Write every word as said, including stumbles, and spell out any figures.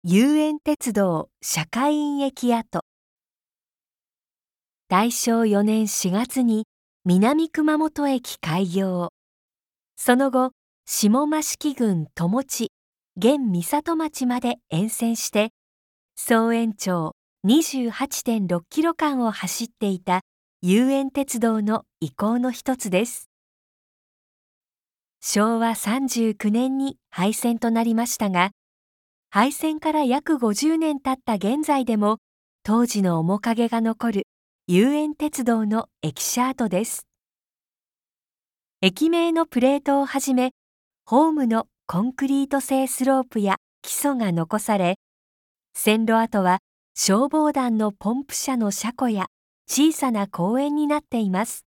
遊園鉄道社会院駅跡。だいしょうよねんしがつに南熊本駅開業。その後、下益郡友地、現美里町まで沿線して、総延長 にじゅうはちてんろっキロ間を走っていた遊園鉄道の遺構の一つです。しょうわさんじゅうきゅうねんに廃線となりましたが、廃線から約ごじゅうねん経った現在でも当時の面影が残る遊園鉄道の駅舎跡です。駅名のプレートをはじめ、ホームのコンクリート製スロープや基礎が残され、線路跡は消防団のポンプ車の車庫や小さな公園になっています。